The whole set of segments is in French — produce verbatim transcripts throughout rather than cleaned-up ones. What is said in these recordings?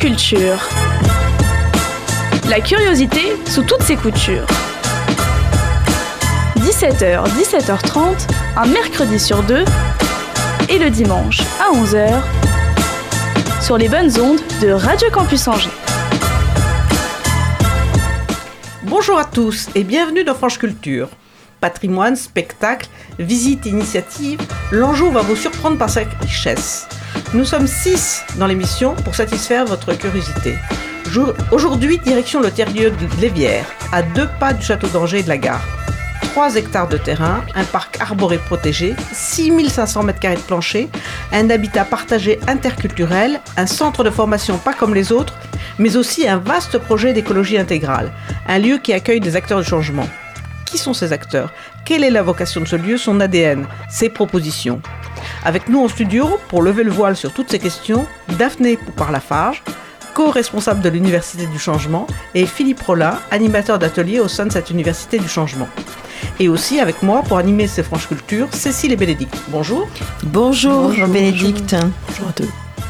Culture. La curiosité sous toutes ses coutures. dix-sept heures, dix-sept heures trente, un mercredi sur deux, et le dimanche à onze heures, sur les bonnes ondes de Radio Campus Angers. Bonjour à tous et bienvenue dans Franche Culture. Patrimoine, spectacle, visite, initiative, l'Anjou va vous surprendre par sa richesse. Nous sommes six dans l'émission pour satisfaire votre curiosité. Aujourd'hui, direction le terrier de Lévières, à deux pas du château d'Angers et de la gare. trois hectares de terrain, un parc arboré protégé, six mille cinq cents mètres carrés de plancher, un habitat partagé interculturel, un centre de formation pas comme les autres, mais aussi un vaste projet d'écologie intégrale, un lieu qui accueille des acteurs du changement. Qui sont ces acteurs ? Quelle est la vocation de ce lieu, son A D N, ses propositions ? Avec nous en studio, pour lever le voile sur toutes ces questions, Daphné Poupard-Lafarge, co-responsable de l'Université du Changement, et Philippe Rollin, animateur d'atelier au sein de cette Université du Changement. Et aussi avec moi, pour animer ces Franches Cultures, Cécile et Bénédicte. Bonjour. Bonjour, bonjour Bénédicte. Bonjour. Bonjour à tous.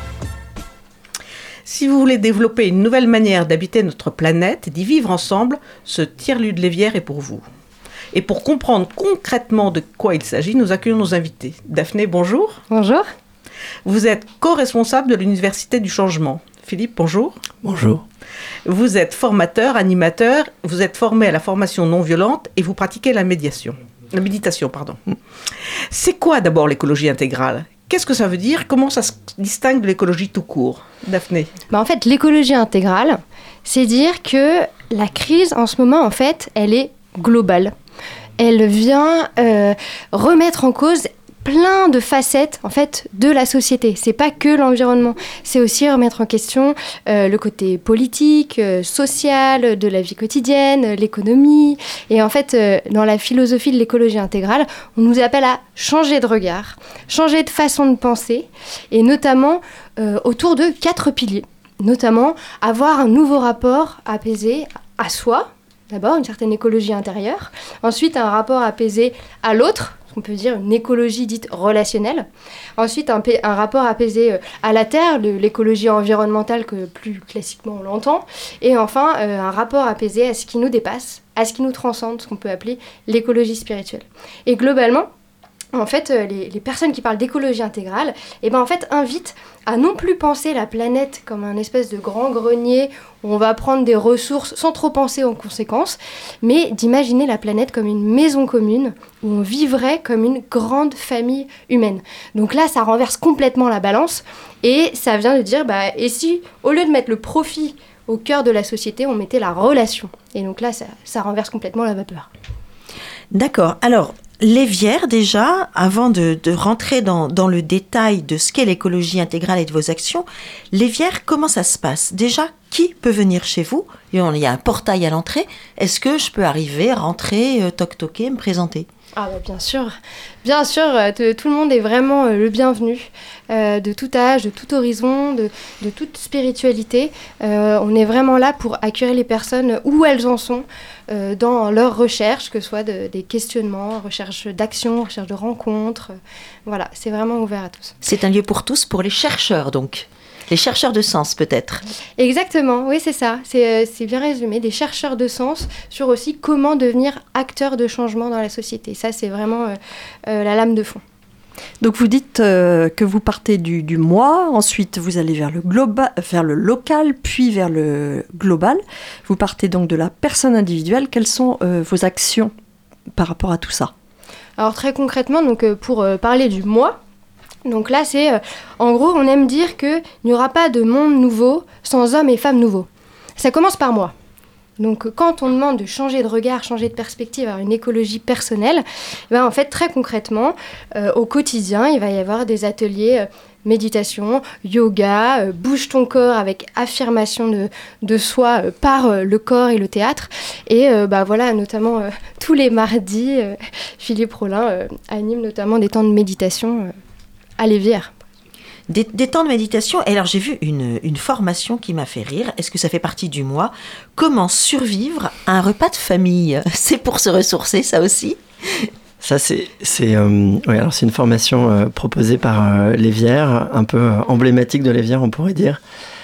Si vous voulez développer une nouvelle manière d'habiter notre planète et d'y vivre ensemble, ce tiers-lieu de Lévières est pour vous. Et pour comprendre concrètement de quoi il s'agit, nous accueillons nos invités. Daphné, bonjour. Bonjour. Vous êtes co-responsable de l'Université du Changement. Philippe, bonjour. Bonjour. Vous êtes formateur, animateur, vous êtes formé à la formation non violente et vous pratiquez la médiation. La méditation, pardon. C'est quoi d'abord l'écologie intégrale ? Qu'est-ce que ça veut dire ? Comment ça se distingue de l'écologie tout court ? Daphné ? Bah en fait, l'écologie intégrale, c'est dire que la crise en ce moment, en fait, elle est globale. Elle vient euh, remettre en cause plein de facettes en fait de la société. C'est pas que l'environnement, c'est aussi remettre en question euh, le côté politique, euh, social, de la vie quotidienne, l'économie. Et en fait, euh, dans la philosophie de l'écologie intégrale, on nous appelle à changer de regard, changer de façon de penser, et notamment euh, autour de quatre piliers. Notamment avoir un nouveau rapport apaisé à soi. D'abord, une certaine écologie intérieure. Ensuite, un rapport apaisé à l'autre, on peut dire une écologie dite relationnelle. Ensuite, un, pa- un rapport apaisé à la terre, le, l'écologie environnementale que plus classiquement on l'entend. Et enfin, euh, un rapport apaisé à ce qui nous dépasse, à ce qui nous transcende, ce qu'on peut appeler l'écologie spirituelle. Et globalement, en fait, les, les personnes qui parlent d'écologie intégrale, eh ben, en fait, invitent à non plus penser la planète comme un espèce de grand grenier où on va prendre des ressources sans trop penser aux conséquences, mais d'imaginer la planète comme une maison commune où on vivrait comme une grande famille humaine. Donc là, ça renverse complètement la balance et ça vient de dire, bah, et si, au lieu de mettre le profit au cœur de la société, on mettait la relation ? Et donc là, ça, ça renverse complètement la vapeur. D'accord. Alors, Lévières, déjà, avant de, de rentrer dans, dans le détail de ce qu'est l'écologie intégrale et de vos actions, Lévières, comment ça se passe ? Déjà, qui peut venir chez vous ? Il y a un portail à l'entrée. Est-ce que je peux arriver, rentrer, euh, toc-toquer, me présenter ? Ah bah bien sûr, bien sûr, euh, t- tout le monde est vraiment euh, le bienvenu, euh, de tout âge, de tout horizon, de, de toute spiritualité. Euh, on est vraiment là pour accueillir les personnes où elles en sont euh, dans leurs recherches, que ce soit de, des questionnements, recherche d'action, recherche de rencontres. Euh, voilà, c'est vraiment ouvert à tous. C'est un lieu pour tous, pour les chercheurs donc. Les chercheurs de sens, peut-être. Exactement, oui, c'est ça. C'est, c'est bien résumé. Des chercheurs de sens sur aussi comment devenir acteur de changement dans la société. Ça, c'est vraiment euh, euh, la lame de fond. Donc vous dites euh, que vous partez du, du moi, ensuite vous allez vers le, globa- vers le local, puis vers le global. Vous partez donc de la personne individuelle. Quelles sont euh, vos actions par rapport à tout ça ? Alors très concrètement, donc, euh, pour euh, parler du moi, donc là, c'est, euh, en gros, on aime dire qu'il n'y aura pas de monde nouveau sans hommes et femmes nouveaux. Ça commence par moi. Donc quand on demande de changer de regard, changer de perspective à une écologie personnelle, eh ben, en fait, très concrètement, euh, au quotidien, il va y avoir des ateliers euh, méditation, yoga, euh, bouge ton corps avec affirmation de, de soi euh, par euh, le corps et le théâtre. Et euh, bah, voilà, notamment euh, tous les mardis, euh, Philippe Rollin euh, anime notamment des temps de méditation euh, à Lévières. Des, des temps de méditation. Et alors, j'ai vu une, une formation qui m'a fait rire. Est-ce que ça fait partie du moi ? Comment survivre à un repas de famille ? C'est pour se ressourcer, ça aussi ? Ça, c'est, c'est, euh, ouais, alors c'est une formation euh, proposée par euh, Lévières, un peu euh, emblématique de Lévières, on pourrait dire.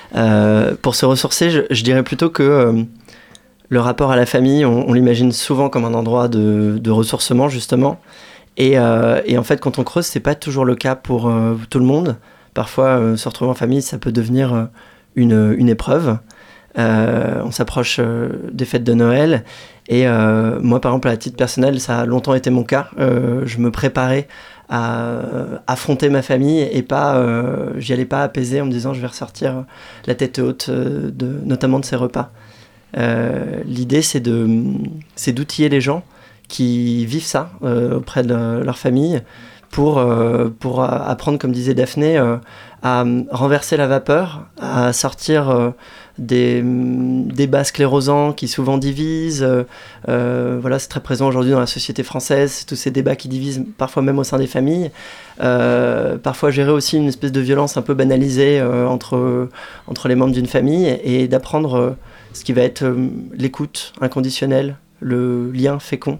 Euh, pour se ressourcer, je, je dirais plutôt que euh, le rapport à la famille, on, on l'imagine souvent comme un endroit de, de ressourcement, justement. Et, euh, et en fait, quand on creuse, c'est pas toujours le cas pour euh, tout le monde. Parfois, euh, se retrouver en famille, ça peut devenir euh, une, une épreuve. Euh, on s'approche euh, des fêtes de Noël. Et euh, moi, par exemple, à titre personnel, ça a longtemps été mon cas. Euh, je me préparais à euh, affronter ma famille et pas, euh, j'y allais pas apaiser en me disant je vais ressortir la tête haute, euh, de, notamment de ces repas. Euh, l'idée, c'est, de, c'est d'outiller les gens qui vivent ça euh, auprès de leur famille pour, euh, pour apprendre, comme disait Daphné, euh, à renverser la vapeur, à sortir euh, des débats sclérosants qui souvent divisent. Euh, euh, voilà, c'est très présent aujourd'hui dans la société française, tous ces débats qui divisent parfois même au sein des familles. Euh, parfois gérer aussi une espèce de violence un peu banalisée euh, entre, entre les membres d'une famille et, et d'apprendre euh, ce qui va être euh, l'écoute inconditionnelle, le lien fécond.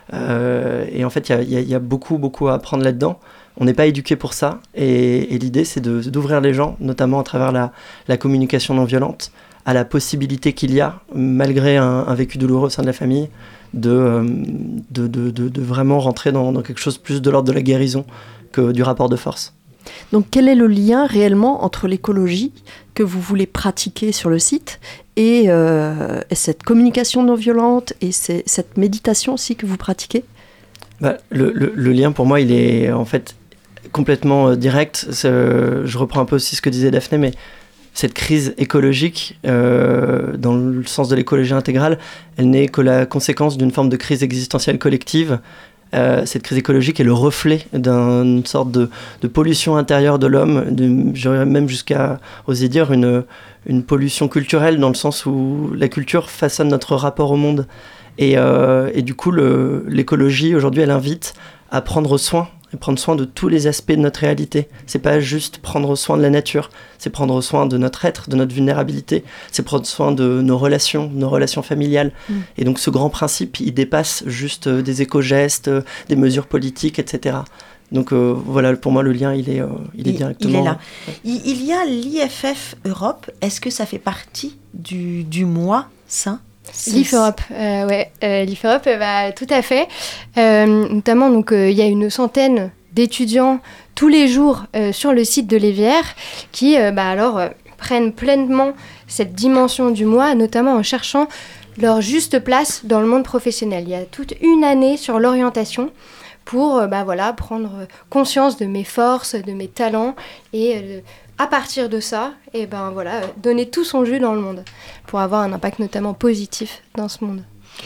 Euh, et en fait, il y, y, y a beaucoup, beaucoup à apprendre là-dedans. On n'est pas éduqué pour ça. Et, et l'idée, c'est de, d'ouvrir les gens, notamment à travers la, la communication non violente, à la possibilité qu'il y a, malgré un, un vécu douloureux au sein de la famille, de, euh, de, de, de, de vraiment rentrer dans, dans quelque chose plus de l'ordre de la guérison que du rapport de force. Donc quel est le lien réellement entre l'écologie que vous voulez pratiquer sur le site et, euh, et cette communication non violente et c'est, cette méditation aussi que vous pratiquez ? Bah, le, le, le lien pour moi il est en fait complètement euh, direct. C'est, euh, je reprends un peu aussi ce que disait Daphné, mais cette crise écologique, euh, dans le sens de l'écologie intégrale, elle n'est que la conséquence d'une forme de crise existentielle collective. Euh, cette crise écologique est le reflet d'une sorte de, de pollution intérieure de l'homme, de, j'aurais même jusqu'à oser dire une, une pollution culturelle, dans le sens où la culture façonne notre rapport au monde. Et, euh, et du coup, le, l'écologie, aujourd'hui, elle invite à prendre soin, et prendre soin de tous les aspects de notre réalité. C'est pas juste prendre soin de la nature, c'est prendre soin de notre être, de notre vulnérabilité, c'est prendre soin de nos relations, de nos relations familiales. Mmh. Et donc ce grand principe, il dépasse juste des éco-gestes, des mesures politiques, et cetera. Donc euh, voilà, pour moi, le lien, il est, euh, il est il, directement... Il est là. Il, il y a l'I F F Europe. Est-ce que ça fait partie du, du mois, ça ? L'I F Europe, euh, ouais, euh, l'I F Europe, euh, bah, tout à fait. Euh, notamment, donc, il euh, y a une centaine d'étudiants tous les jours euh, sur le site de l'Évière qui, euh, bah, alors, euh, prennent pleinement cette dimension du moi, notamment en cherchant leur juste place dans le monde professionnel. Il y a toute une année sur l'orientation pour, euh, bah, voilà, prendre conscience de mes forces, de mes talents et euh, à partir de ça, et ben voilà, donner tout son jus dans le monde pour avoir un impact notamment positif dans ce monde.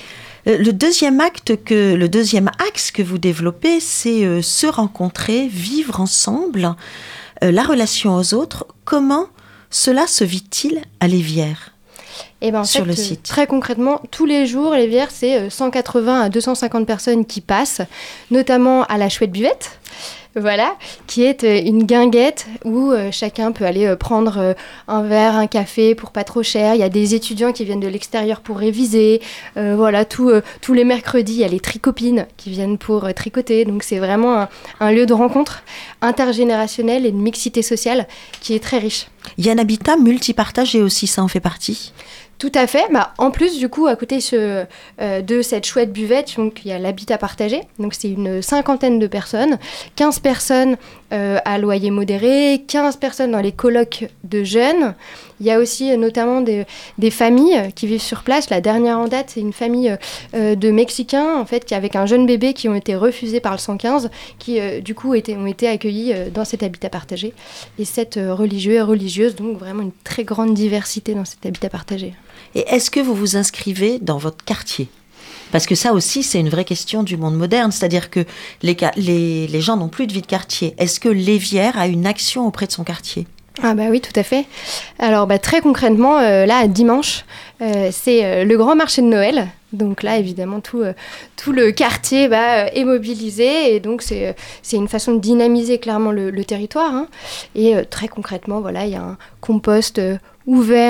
Le deuxième acte que, le deuxième axe que vous développez, c'est euh, se rencontrer, vivre ensemble, euh, la relation aux autres. Comment cela se vit-il à l'Évière ? Et ben en sur fait, le site. Très concrètement, tous les jours, l'Évière, c'est cent quatre-vingts à deux cent cinquante personnes qui passent, notamment à la Chouette Buvette. Voilà, qui est une guinguette où euh, chacun peut aller euh, prendre euh, un verre, un café pour pas trop cher. Il y a des étudiants qui viennent de l'extérieur pour réviser. Euh, voilà, tout, euh, tous les mercredis, il y a les tricopines qui viennent pour euh, tricoter. Donc c'est vraiment un, un lieu de rencontre intergénérationnel et de mixité sociale qui est très riche. Il y a un habitat multipartagé aussi, ça en fait partie ? Tout à fait. Bah, en plus, du coup, à côté ce, euh, de cette chouette buvette, donc, il y a l'habitat partagé. Donc, c'est une cinquantaine de personnes. quinze personnes euh, à loyer modéré, quinze personnes dans les colocs de jeunes. Il y a aussi euh, notamment des, des familles qui vivent sur place. La dernière en date, c'est une famille euh, de Mexicains, en fait, qui, avec un jeune bébé qui ont été refusés par le cent quinze, qui, euh, du coup, étaient, ont été accueillis euh, dans cet habitat partagé. Et sept euh, religieux et religieuses, donc vraiment une très grande diversité dans cet habitat partagé. Et est-ce que vous vous inscrivez dans votre quartier ? Parce que ça aussi, c'est une vraie question du monde moderne. C'est-à-dire que les, les, les gens n'ont plus de vie de quartier. Est-ce que l'Évière a une action auprès de son quartier ? Ah bah oui, tout à fait. Alors bah, très concrètement, euh, là, dimanche, euh, c'est euh, le grand marché de Noël. Donc là, évidemment, tout, euh, tout le quartier bah, est mobilisé. Et donc, c'est, euh, c'est une façon de dynamiser clairement le, le territoire. Hein. Et euh, très concrètement, voilà, il y a un compost euh, ouvert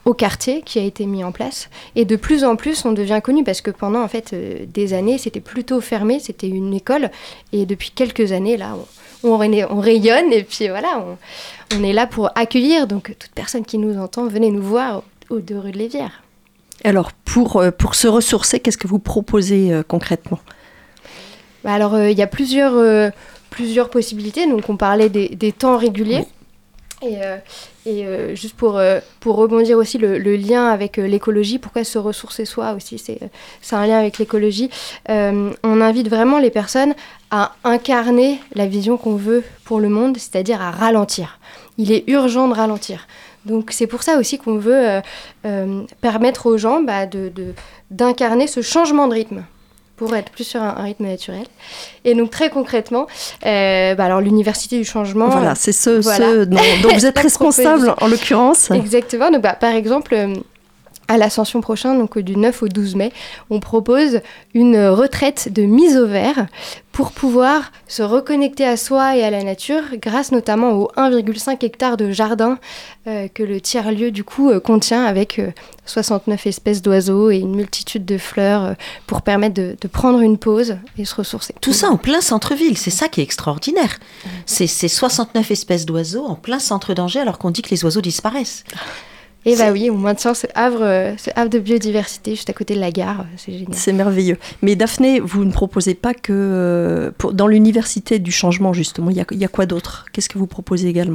au quartier qui a été mis en place. Et de plus en plus, on devient connu parce que pendant en fait, euh, des années, c'était plutôt fermé, c'était une école. Et depuis quelques années, là, on, on, ray- on rayonne et puis voilà, on, on est là pour accueillir. Donc, toute personne qui nous entend, venez nous voir au deux rue de Lévière. Alors, pour, euh, pour se ressourcer, qu'est-ce que vous proposez euh, concrètement ? Bah alors, il euh, y a plusieurs, euh, plusieurs possibilités. Donc, on parlait des, des temps réguliers. Oui. Et, euh, et euh, juste pour, euh, pour rebondir aussi, le, le lien avec euh, l'écologie, pourquoi se ressourcer soi aussi, c'est, c'est un lien avec l'écologie. Euh, on invite vraiment les personnes à incarner la vision qu'on veut pour le monde, c'est-à-dire à ralentir. Il est urgent de ralentir. Donc, c'est pour ça aussi qu'on veut euh, euh, permettre aux gens bah, de, de, d'incarner ce changement de rythme, pour être plus sur un, un rythme naturel. Et donc, très concrètement, euh, bah alors, l'Université du Changement... Voilà, c'est ce, voilà. ce dont, dont vous êtes responsable, en l'occurrence. Exactement. Donc, bah, par exemple, euh, à l'Ascension prochain, donc du neuf au douze mai, on propose une retraite de mise au vert pour pouvoir se reconnecter à soi et à la nature, grâce notamment aux un virgule cinq hectares de jardin euh, que le tiers-lieu, du coup, euh, contient, avec euh, soixante-neuf espèces d'oiseaux et une multitude de fleurs euh, pour permettre de, de prendre une pause et se ressourcer. Tout ça en plein centre-ville, c'est ça qui est extraordinaire. C'est, c'est soixante-neuf espèces d'oiseaux en plein centre d'Angers alors qu'on dit que les oiseaux disparaissent. Et bah oui, on maintient ce havre, euh, ce havre de biodiversité juste à côté de la gare, c'est génial. C'est merveilleux. Mais Daphné, vous ne proposez pas que... Euh, pour, dans l'Université du Changement, justement, il y a, il y a quoi d'autre ? Qu'est-ce que vous proposez également ?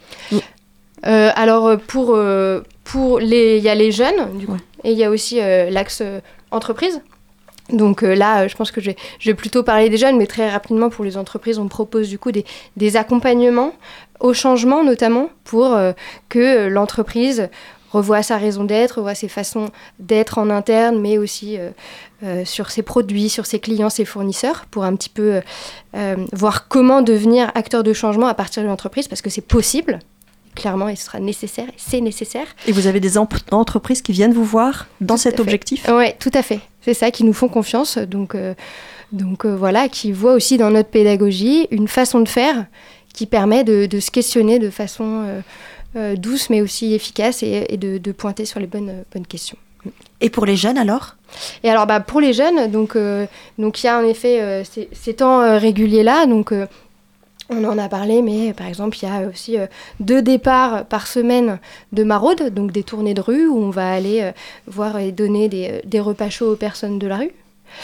euh, Alors, pour, euh, pour les... Il y a les jeunes, du coup, ouais. Et il y a aussi euh, l'axe euh, entreprise. Donc euh, là, euh, je pense que je vais, je vais plutôt parler des jeunes, mais très rapidement, pour les entreprises, on propose du coup des, des accompagnements au changement, notamment pour euh, que l'entreprise revoie sa raison d'être, revoie ses façons d'être en interne, mais aussi euh, euh, sur ses produits, sur ses clients, ses fournisseurs, pour un petit peu euh, voir comment devenir acteur de changement à partir de l'entreprise, parce que c'est possible. Clairement, et ce sera nécessaire, et c'est nécessaire. Et vous avez des em- entreprises qui viennent vous voir dans Tout cet objectif ? Oui, tout à fait. C'est ça, qui nous font confiance. Donc, euh, donc euh, voilà, qui voient aussi dans notre pédagogie une façon de faire qui permet de, de se questionner de façon euh, euh, douce, mais aussi efficace, et, et de, de pointer sur les bonnes, euh, bonnes questions. Et pour les jeunes alors ? Et alors, bah, pour les jeunes, donc euh, donc il y a en effet euh, ces, ces temps euh, réguliers-là. Donc, euh, on en a parlé, mais par exemple, il y a aussi euh, deux départs par semaine de maraude, donc des tournées de rue où on va aller euh, voir et donner des, des repas chauds aux personnes de la rue.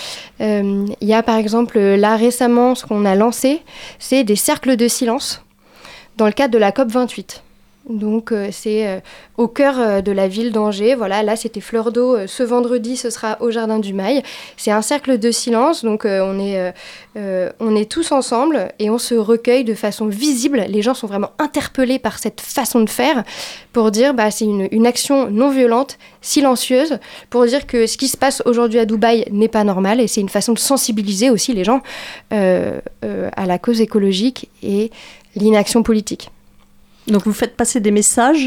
Euh, il y a par exemple, là récemment, ce qu'on a lancé, c'est des cercles de silence dans le cadre de la COP vingt-huit. Donc euh, c'est euh, au cœur euh, de la ville d'Angers. Voilà, là c'était Fleur d'eau. Euh, ce vendredi, ce sera au Jardin du Mail. C'est un cercle de silence. Donc euh, on est, euh, euh, on est tous ensemble et on se recueille de façon visible. Les gens sont vraiment interpellés par cette façon de faire pour dire bah c'est une, une action non violente, silencieuse, pour dire que ce qui se passe aujourd'hui à Dubaï n'est pas normal, et c'est une façon de sensibiliser aussi les gens euh, euh, à la cause écologique et l'inaction politique. Donc vous faites passer des messages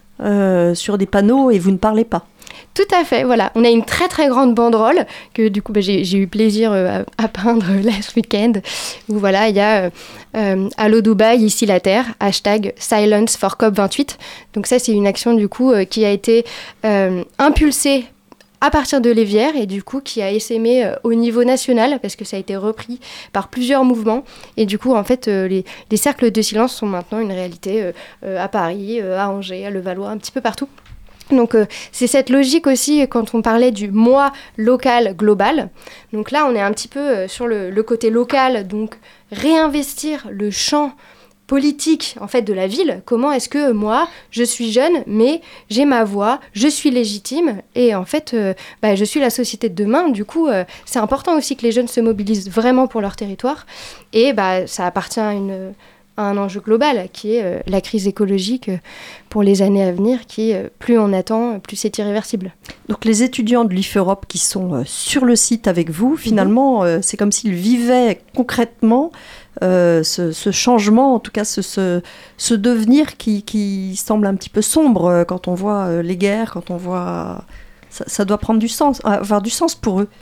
euh, sur des panneaux et vous ne parlez pas. Tout à fait, voilà. On a une très très grande banderole que du coup bah, j'ai, j'ai eu plaisir euh, à, à peindre là ce week-end, où voilà, il y a euh, euh, Allo Dubaï, ici la Terre, hashtag Silence for C O P vingt-huit. Donc ça c'est une action du coup euh, qui a été euh, impulsée à partir de Lévière, et du coup qui a essaimé euh, au niveau national, parce que ça a été repris par plusieurs mouvements, et du coup en fait euh, les, les cercles de silence sont maintenant une réalité euh, euh, à Paris, euh, à Angers, à Levallois, un petit peu partout. Donc euh, c'est cette logique aussi quand on parlait du moi local global. Donc là on est un petit peu euh, sur le, le côté local, donc réinvestir le champ politique en fait de la ville. Comment est-ce que moi je suis jeune mais j'ai ma voix, je suis légitime, et en fait euh, bah, je suis la société de demain. Du coup euh, c'est important aussi que les jeunes se mobilisent vraiment pour leur territoire, et bah, ça appartient à, une, à un enjeu global qui est euh, la crise écologique euh, pour les années à venir, qui euh, plus on attend, plus c'est irréversible. Donc les étudiants de l'I F Europe qui sont euh, sur le site avec vous, finalement, euh, c'est comme s'ils vivaient concrètement euh, ce, ce changement, en tout cas ce, ce, ce devenir qui, qui semble un petit peu sombre euh, quand on voit euh, les guerres, quand on voit... Ça, ça doit prendre du sens, avoir du sens pour eux.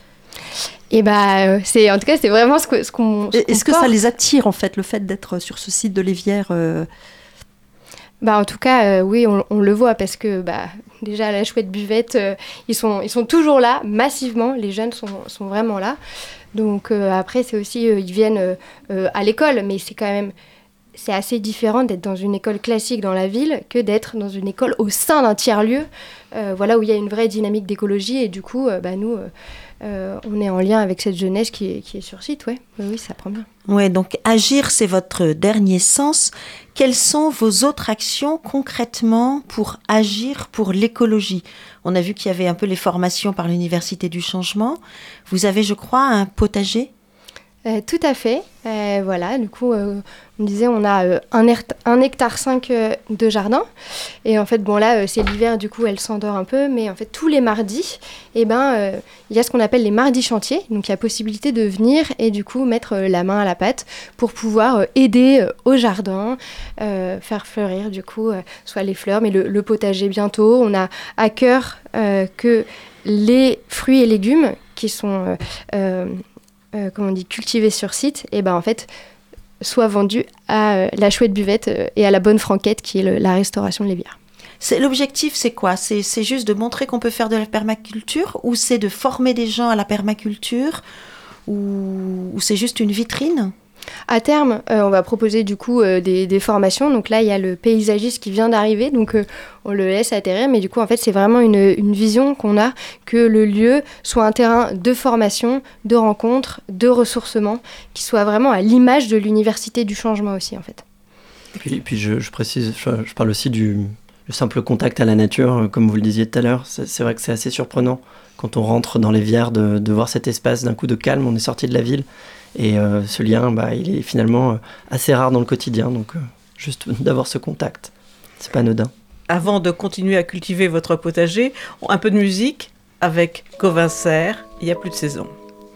Et bah, euh, c'est, en tout cas, c'est vraiment ce, que, ce qu'on... Ce Est-ce qu'on que porte. ça les attire, en fait, le fait d'être sur ce site de Lévière euh... Bah, en tout cas, euh, oui, on, on le voit parce que bah, déjà, à la Chouette Buvette, euh, ils, sont, ils sont toujours là, massivement. Les jeunes sont, sont vraiment là. Donc euh, après, c'est aussi, euh, ils viennent euh, euh, à l'école, mais c'est quand même... C'est assez différent d'être dans une école classique dans la ville que d'être dans une école au sein d'un tiers-lieu, euh, voilà, où il y a une vraie dynamique d'écologie. Et du coup, euh, bah, nous, euh, euh, on est en lien avec cette jeunesse qui est, qui est sur site. Ouais. Oui, oui, ça prend bien. Ouais, donc agir, c'est votre dernier sens. Quelles sont vos autres actions concrètement pour agir pour l'écologie ? On a vu qu'il y avait un peu les formations par l'Université du Changement. Vous avez, je crois, un potager ? Euh, tout à fait. Euh, voilà, du coup, euh, on disait on a euh, un, er- un hectare cinq euh, de jardin. Et en fait, bon là, euh, c'est l'hiver, du coup, elle s'endort un peu. Mais en fait, tous les mardis, eh ben, euh, il y a ce qu'on appelle les mardis chantiers. Donc, il y a possibilité de venir et du coup, mettre euh, la main à la pâte pour pouvoir euh, aider euh, au jardin, euh, faire fleurir, du coup, euh, soit les fleurs, mais le, le potager bientôt. On a à cœur euh, que les fruits et légumes qui sont... Euh, euh, Euh, comme on dit, cultivés sur site, et ben en fait, soit vendus à euh, la Chouette Buvette euh, et à la Bonne Franquette, qui est le, la restauration de l'évière. C'est, l'objectif, c'est quoi ? c'est, c'est juste de montrer qu'on peut faire de la permaculture, ou c'est de former des gens à la permaculture, ou, ou c'est juste une vitrine ? À terme, euh, on va proposer du coup euh, des, des formations. Donc là, il y a le paysagiste qui vient d'arriver, donc euh, on le laisse atterrir. Mais du coup, en fait, c'est vraiment une, une vision qu'on a, que le lieu soit un terrain de formation, de rencontre, de ressourcement, qui soit vraiment à l'image de l'Université du Changement aussi, en fait. Et puis, puis je, je précise, je, je parle aussi du, du simple contact à la nature, comme vous le disiez tout à l'heure. C'est, c'est vrai que c'est assez surprenant quand on rentre dans les Vières de, de voir cet espace d'un coup de calme. On est sorti de la ville. Et euh, ce lien, bah, il est finalement euh, assez rare dans le quotidien, donc euh, juste d'avoir ce contact, c'est pas anodin. Avant de continuer à cultiver votre potager, un peu de musique avec Gauvin Serre, il n'y a plus de saison.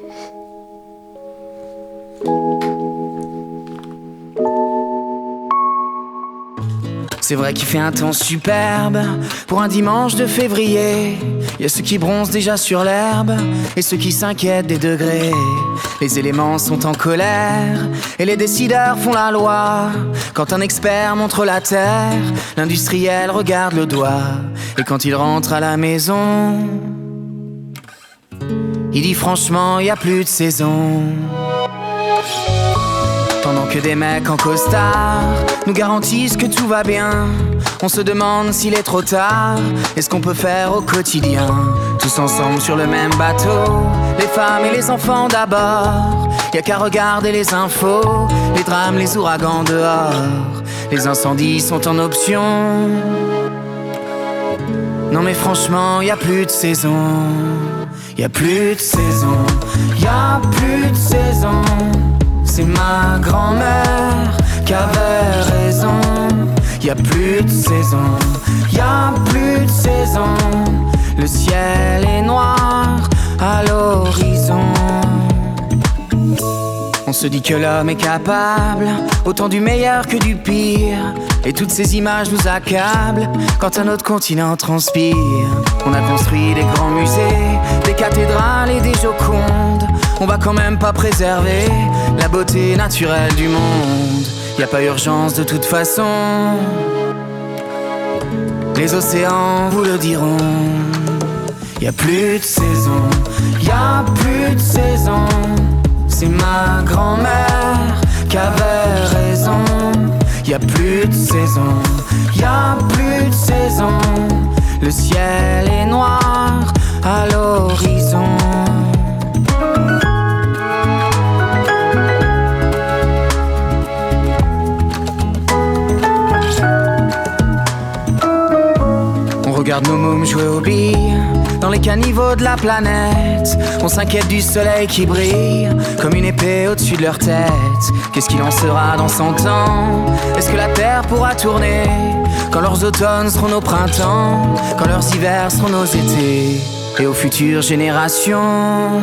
C'est vrai qu'il fait un temps superbe pour un dimanche de février. Il y a ceux qui bronzent déjà sur l'herbe et ceux qui s'inquiètent des degrés. Les éléments sont en colère et les décideurs font la loi. Quand un expert montre la terre, l'industriel regarde le doigt. Et quand il rentre à la maison, il dit franchement, il n'y a plus de saison. Pendant que des mecs en costard nous garantissent que tout va bien, on se demande s'il est trop tard et ce qu'on peut faire au quotidien. Tous ensemble sur le même bateau, les femmes et les enfants d'abord. Y'a qu'à regarder les infos, les drames, les ouragans dehors. Les incendies sont en option. Non mais franchement, y a plus de saison. Y a plus de saison. Y a plus de saison. C'est ma grand-mère qui avait raison. Y a plus de saison, y a plus de saison. Le ciel est noir à l'horizon. On se dit que l'homme est capable autant du meilleur que du pire. Et toutes ces images nous accablent quand un autre continent transpire. On a construit des grands musées, des cathédrales et des jocondes. On va quand même pas préserver la beauté naturelle du monde. Y a pas urgence de toute façon. Les océans vous le diront. Y a plus de saison, y a plus de saison. C'est ma grand-mère qui avait raison. Y a plus de saison, y a plus de saison. Le ciel est noir à l'horizon. On regarde nos mômes jouer aux billes dans les caniveaux de la planète. On s'inquiète du soleil qui brille comme une épée au-dessus de leur tête. Qu'est-ce qu'il en sera dans cent ans? Est-ce que la terre pourra tourner quand leurs automnes seront nos printemps, quand leurs hivers seront nos étés? Et aux futures générations,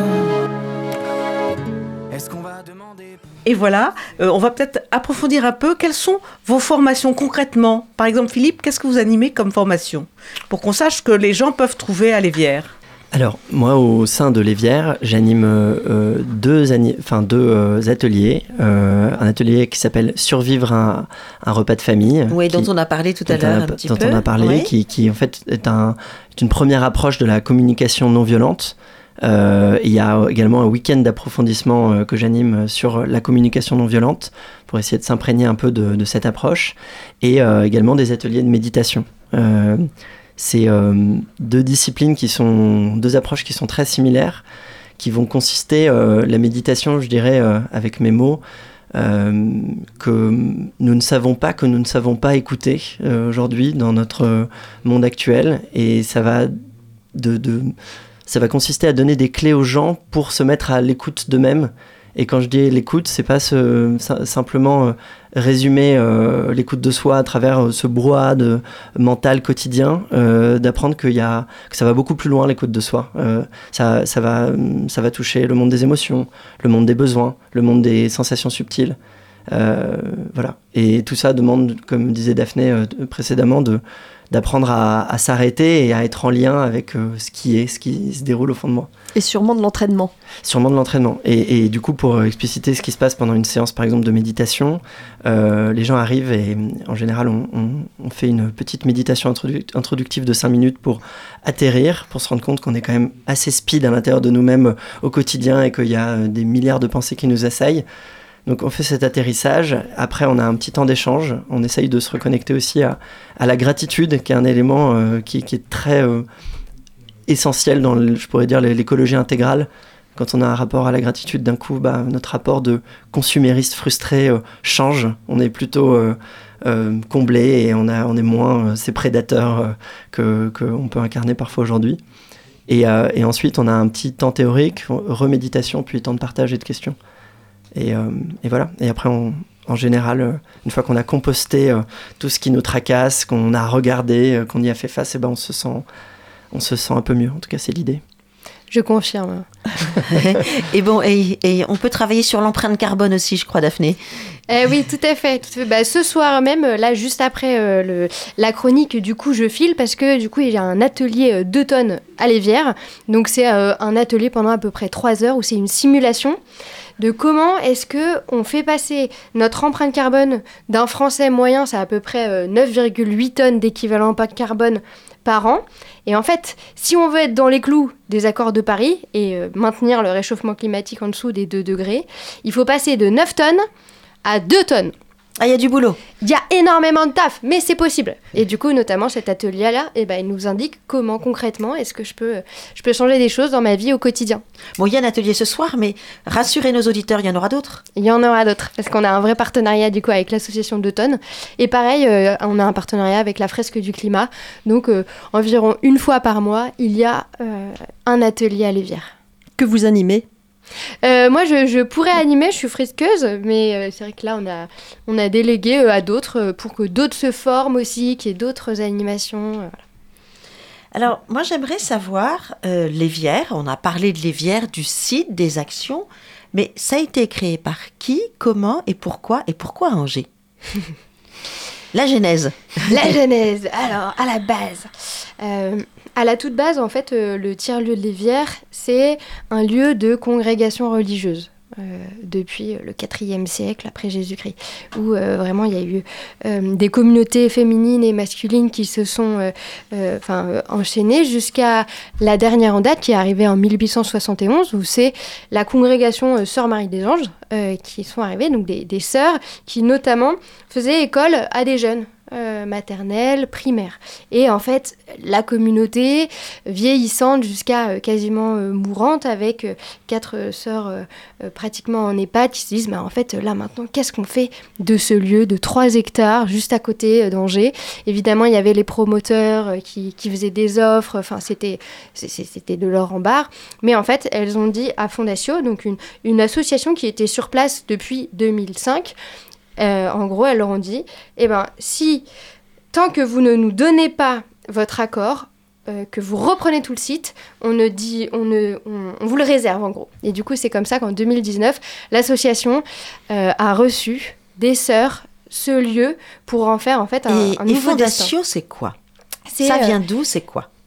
est-ce qu'on va demander... Et voilà, euh, on va peut-être approfondir un peu. Quelles sont vos formations concrètement? Par exemple, Philippe, qu'est-ce que vous animez comme formation? Pour qu'on sache que les gens peuvent trouver à l'Évière. Alors, moi, au sein de l'Évière, j'anime euh, deux, ani- enfin, deux euh, ateliers. Euh, un atelier qui s'appelle « Survivre un, un repas de famille ». Oui, dont on a parlé tout à dont on l'heure a- un petit dont peu. on a parlé, Oui. qui, qui en fait est, un, est une première approche de la communication non violente. Euh, il y a également un week-end d'approfondissement euh, que j'anime sur la communication non violente pour essayer de s'imprégner un peu de, de cette approche. Et euh, également des ateliers de méditation. Euh, C'est euh, deux disciplines qui sont, deux approches qui sont très similaires, qui vont consister, euh, la méditation, je dirais, euh, avec mes mots, euh, que nous ne savons pas, que nous ne savons pas écouter euh, aujourd'hui dans notre monde actuel, et ça va de, de, ça va consister à donner des clés aux gens pour se mettre à l'écoute d'eux-mêmes. Et quand je dis l'écoute, c'est pas ce, simplement euh, résumer euh, l'écoute de soi à travers euh, ce brouhaha de, mental quotidien, euh, d'apprendre qu'il y a, que ça va beaucoup plus loin, l'écoute de soi. Euh, ça, ça, va, ça va toucher le monde des émotions, le monde des besoins, le monde des sensations subtiles. Euh, voilà. Et tout ça demande, comme disait Daphné euh, précédemment, de, d'apprendre à, à s'arrêter et à être en lien avec euh, ce qui est, ce qui se déroule au fond de moi. Et sûrement de l'entraînement. Sûrement de l'entraînement. Et, et du coup, pour expliciter ce qui se passe pendant une séance, par exemple, de méditation, euh, les gens arrivent et en général, on, on, on fait une petite méditation introdu- introductive de cinq minutes pour atterrir, pour se rendre compte qu'on est quand même assez speed à l'intérieur de nous-mêmes au quotidien et qu'il y a des milliards de pensées qui nous assaillent. Donc on fait cet atterrissage, après on a un petit temps d'échange, on essaye de se reconnecter aussi à, à la gratitude, qui est un élément euh, qui, qui est très euh, essentiel dans, le, je pourrais dire, l'écologie intégrale. Quand on a un rapport à la gratitude, d'un coup, bah, notre rapport de consumériste frustré euh, change, on est plutôt euh, euh, comblé et on, a, on est moins euh, ces prédateurs euh, que, qu'on peut incarner parfois aujourd'hui. Et, euh, et ensuite on a un petit temps théorique, reméditation, puis temps de partage et de questions. Et, euh, et voilà. Et après, on, en général, euh, une fois qu'on a composté euh, tout ce qui nous tracasse, qu'on a regardé, euh, qu'on y a fait face, et ben on se sent, on se sent un peu mieux. En tout cas, c'est l'idée. Je confirme. Et bon, et, et on peut travailler sur l'empreinte carbone aussi, je crois, Daphné. Eh oui, tout à fait. Tout à fait. Bah, ce soir même, là, juste après euh, le, la chronique, du coup, je file parce que du coup, il y a un atelier euh, deux tonnes à l'Évière. Donc, c'est euh, un atelier pendant à peu près trois heures où c'est une simulation de comment est-ce qu'on fait passer notre empreinte carbone d'un Français moyen, c'est à peu près euh, neuf virgule huit tonnes d'équivalent impact carbone par an. Et en fait, si on veut être dans les clous des accords de Paris et euh, maintenir le réchauffement climatique en dessous des deux degrés, il faut passer de neuf tonnes à deux tonnes. Ah, il y a du boulot. Il y a énormément de taf, mais c'est possible. Et du coup, notamment cet atelier-là, eh ben, il nous indique comment concrètement est-ce que je peux, je peux changer des choses dans ma vie au quotidien. Bon, il y a un atelier ce soir, mais rassurez nos auditeurs, il y en aura d'autres. Il y en aura d'autres, parce qu'on a un vrai partenariat du coup avec l'association deux tonnes. Et pareil, euh, on a un partenariat avec la Fresque du Climat. Donc, euh, environ une fois par mois, il y a euh, un atelier à l'Évière. Que vous animez ? Euh, moi, je, je pourrais animer, je suis frisqueuse, mais euh, c'est vrai que là, on a, on a délégué euh, à d'autres euh, pour que d'autres se forment aussi, qu'il y ait d'autres animations. Euh, voilà. Alors, moi, j'aimerais savoir, euh, l'Évière, on a parlé de l'Évière, du site, des actions, mais ça a été créé par qui, comment et pourquoi, et pourquoi à Angers ? La genèse. La genèse, alors, à la base. Euh, à la toute base, en fait, euh, le tiers-lieu de l'Évière, c'est un lieu de congrégation religieuse. Euh, depuis le quatrième siècle après Jésus-Christ, où euh, vraiment il y a eu euh, des communautés féminines et masculines qui se sont euh, euh, euh, enchaînées jusqu'à la dernière en date qui est arrivée en mille huit cent soixante et onze, où c'est la congrégation euh, Sœurs Marie des Anges euh, qui sont arrivées, donc des, des sœurs qui notamment faisaient école à des jeunes. Euh, maternelle, primaire. Et en fait, la communauté vieillissante jusqu'à euh, quasiment euh, mourante, avec euh, quatre euh, sœurs euh, euh, pratiquement en EHPAD, qui se disent, bah, en fait, là maintenant, qu'est-ce qu'on fait de ce lieu de trois hectares juste à côté euh, d'Angers ? Évidemment, il y avait les promoteurs euh, qui, qui faisaient des offres, enfin, c'était, c'était de l'or en barre. Mais en fait, elles ont dit à Fondatio, donc une, une association qui était sur place depuis deux mille cinq, Euh, en gros, elles leur ont dit, eh ben, si, tant que vous ne nous donnez pas votre accord, euh, que vous reprenez tout le site, on, ne dit, on, ne, on, on vous le réserve, en gros. Et du coup, c'est comme ça qu'en deux mille dix-neuf, l'association euh, a reçu des sœurs ce lieu pour en faire, en fait, un, et, un et nouveau Fondatio, destin. c'est quoi ? C'est, Ça euh, vient d'où ? C'est quoi ?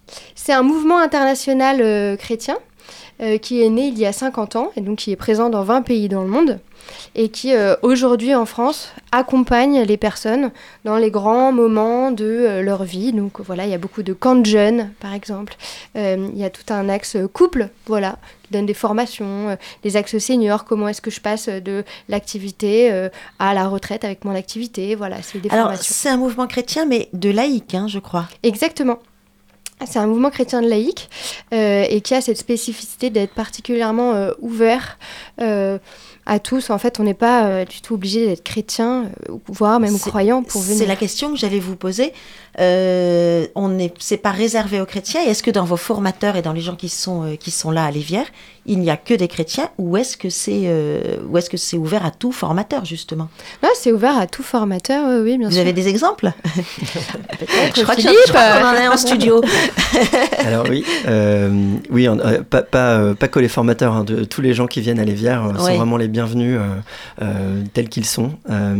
C'est un mouvement international euh, chrétien euh, qui est né il y a cinquante ans et donc qui est présent dans vingt pays dans le monde et qui euh, aujourd'hui en France accompagne les personnes dans les grands moments de euh, leur vie. Donc voilà, il y a beaucoup de camps de jeunes par exemple, euh, il y a tout un axe couple, voilà, qui donne des formations, euh, des axes seniors, comment est-ce que je passe de l'activité euh, à la retraite avec mon activité, voilà, c'est des Alors, formations. c'est un mouvement chrétien, mais de laïque, hein, je crois. Exactement. C'est un mouvement chrétien de laïque euh, et qui a cette spécificité d'être particulièrement euh, ouvert euh, à tous. En fait, on n'est pas euh, du tout obligé d'être chrétien, euh, voire même C'est- croyant pour venir. C'est la question que j'allais vous poser. Euh, on n'est, c'est pas réservé aux chrétiens. Et est-ce que dans vos formateurs et dans les gens qui sont euh, qui sont là à l'Évière, il n'y a que des chrétiens, ou est-ce que c'est euh, ou est-ce que c'est ouvert à tout formateur justement? Non, c'est ouvert à tout formateur, oui, oui, bien Vous sûr. avez des exemples? Peut-être, Je crois que Philippe, je crois qu'on en est en studio. Alors oui, euh, oui on- euh, pas, pas, euh, pas que les formateurs, hein, de, tous les gens qui viennent à l'Évière euh, sont Ouais. vraiment les bienvenus euh, euh, tels qu'ils sont. Euh,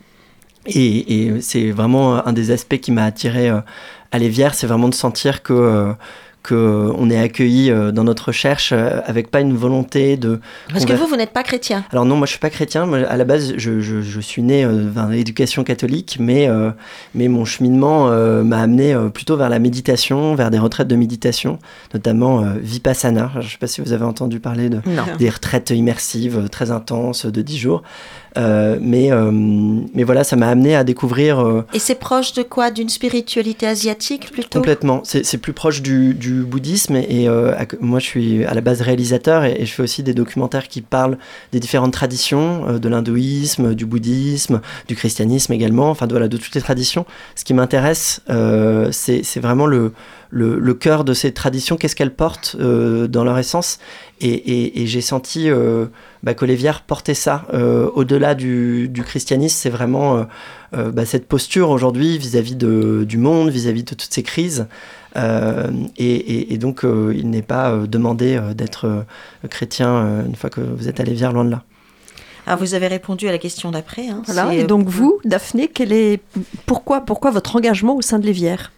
et, et c'est vraiment un des aspects qui m'a attiré euh, à l'Évière, c'est vraiment de sentir que... Euh, qu'on est accueilli euh, dans notre recherche euh, avec pas une volonté de... Parce que conver- vous, vous n'êtes pas chrétien. Alors non, moi je suis pas chrétien. Moi, à la base, je, je, je suis né euh, dans l'éducation catholique, mais, euh, mais mon cheminement euh, m'a amené euh, plutôt vers la méditation, vers des retraites de méditation, notamment euh, Vipassana. Je sais pas si vous avez entendu parler de, Non. des retraites immersives euh, très intenses de dix jours. Euh, mais, euh, mais voilà, ça m'a amené à découvrir... euh, Et c'est proche de quoi? D'une spiritualité asiatique plutôt? Complètement. C'est, c'est plus proche du, du bouddhisme. Et, et, euh, à- moi, je suis à la base réalisateur et, et je fais aussi des documentaires qui parlent des différentes traditions, euh, de l'hindouisme, du bouddhisme, du christianisme également, enfin de, voilà, de toutes les traditions. Ce qui m'intéresse, euh, c'est, c'est vraiment le, le, le cœur de ces traditions, qu'est-ce qu'elles portent euh, dans leur essence. Et, et, et j'ai senti euh, bah, que l'Évière portait ça. Euh, au-delà du, du christianisme, c'est vraiment euh, euh, bah, cette posture aujourd'hui vis-à-vis de, du monde, vis-à-vis de toutes ces crises. Euh, et, et, et donc, euh, il n'est pas euh, demandé euh, d'être euh, chrétien euh, une fois que vous êtes à l'Évière, loin de là. Alors, vous avez répondu à la question d'après. Hein. Voilà. C'est, Et euh, donc vous, Daphné, quel est pourquoi pourquoi votre engagement au sein de l'Évière?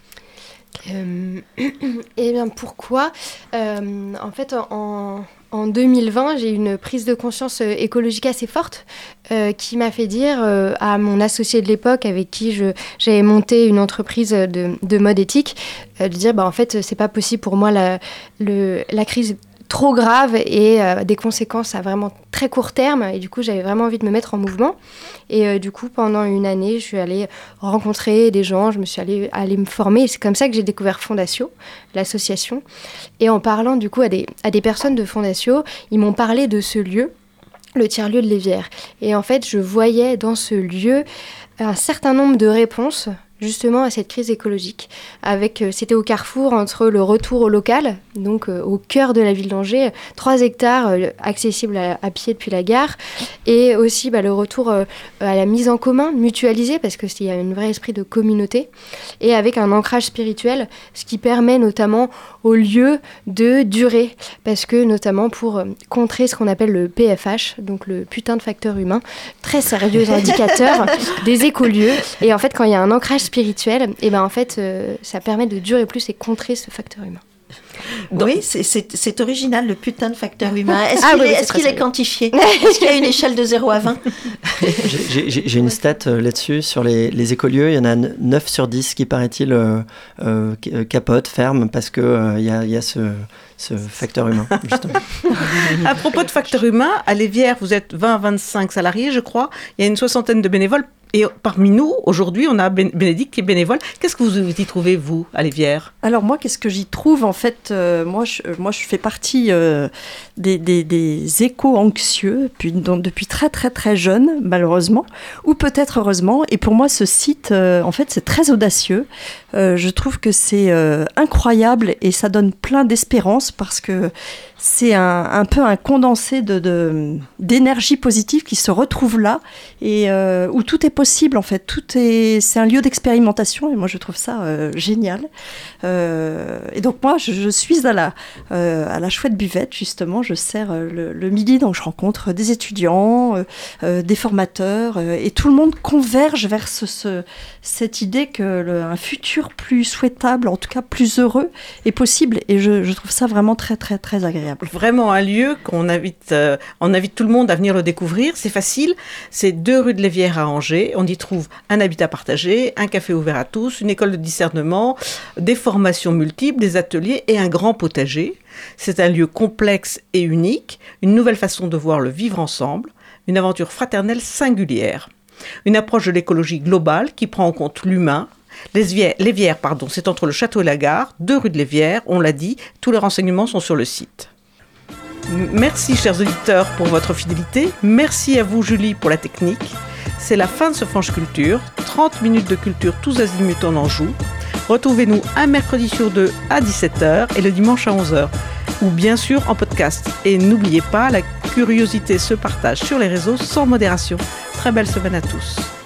Euh, eh bien, pourquoi Euh, En fait, en, en deux mille vingt, j'ai eu une prise de conscience euh, écologique assez forte euh, qui m'a fait dire euh, à mon associé de l'époque, avec qui je, j'avais monté une entreprise de, de mode éthique, euh, de dire, bah, en fait, c'est pas possible pour moi, la, le, la crise trop grave et euh, des conséquences à vraiment très court terme. Et du coup, j'avais vraiment envie de me mettre en mouvement. Et euh, du coup, pendant une année, je suis allée rencontrer des gens, je me suis allée, allée me former. Et c'est comme ça que j'ai découvert Fondatio, l'association. Et en parlant du coup à des, à des personnes de Fondatio, ils m'ont parlé de ce lieu, le tiers-lieu de l'Évière. Et en fait, je voyais dans ce lieu un certain nombre de réponses justement à cette crise écologique. Avec, euh, c'était au carrefour entre le retour au local, donc euh, au cœur de la ville d'Angers, trois hectares euh, accessibles à, à pied depuis la gare, et aussi bah, le retour euh, à la mise en commun, mutualisée, parce qu'il y a un vrai esprit de communauté, et avec un ancrage spirituel, ce qui permet notamment au lieu de durer, parce que notamment pour euh, contrer ce qu'on appelle le P F H, donc le putain de facteur humain, très sérieux indicateur des écolieux, et en fait quand il y a un ancrage spirituel, et ben en fait euh, ça permet de durer plus et contrer ce facteur humain. Oui, c'est, c'est, c'est original, le putain de facteur humain. Est-ce Ah qu'il, oui, est, oui, c'est est-ce très qu'il est sérieux. quantifié? Est-ce qu'il y a une échelle de zéro à vingt? J'ai, j'ai, j'ai une stat euh, là-dessus sur les, les écolieux. Il y en a neuf sur dix qui, paraît-il, euh, euh, capotent, ferment parce qu'il euh, y, a, y a ce, ce facteur humain, justement. À propos de facteur humain, à l'Évière, vous êtes vingt à vingt-cinq salariés, je crois. Il y a une soixantaine de bénévoles. Et parmi nous, aujourd'hui, on a Ben- Bénédicte qui est bénévole. Qu'est-ce que vous y trouvez, vous, à l'Évière? Alors moi, qu'est-ce que j'y trouve en fait euh, moi, je, euh, moi, je fais partie euh, des, des, des éco-anxieux puis, donc, depuis très très très jeune, malheureusement, ou peut-être heureusement. Et pour moi, ce site, euh, en fait, c'est très audacieux. Euh, je trouve que c'est euh, incroyable et ça donne plein d'espérance parce que c'est un, un peu un condensé de, de, d'énergie positive qui se retrouve là et euh, où tout est possible en fait. Tout est, c'est un lieu d'expérimentation et moi je trouve ça euh, génial. Euh, et donc moi je, je suis à la, euh, à la chouette buvette justement, je sers le, le midi, donc je rencontre des étudiants, euh, euh, des formateurs euh, et tout le monde converge vers ce, ce, cette idée que le, un futur plus souhaitable, en tout cas plus heureux est possible et je, je trouve ça vraiment très très très agréable. Vraiment un lieu qu'on invite, euh, on invite tout le monde à venir le découvrir. C'est facile, c'est deux rue de Lévière à Angers. On y trouve un habitat partagé, un café ouvert à tous, une école de discernement, des formations multiples, des ateliers et un grand potager. C'est un lieu complexe et unique, une nouvelle façon de voir le vivre ensemble, une aventure fraternelle singulière. Une approche de l'écologie globale qui prend en compte l'humain. Lévière, Lévière, pardon, c'est entre le château et la gare, deux rue de Lévière, on l'a dit, tous les renseignements sont sur le site. Merci chers auditeurs pour votre fidélité, merci à vous Julie pour la technique. C'est la fin de ce Franche Culture, trente minutes de culture tous azimuts en Anjou. Retrouvez-nous un mercredi sur deux à dix-sept heures et le dimanche à onze heures, ou bien sûr en podcast. Et n'oubliez pas, la curiosité se partage sur les réseaux sans modération. Très belle semaine à tous.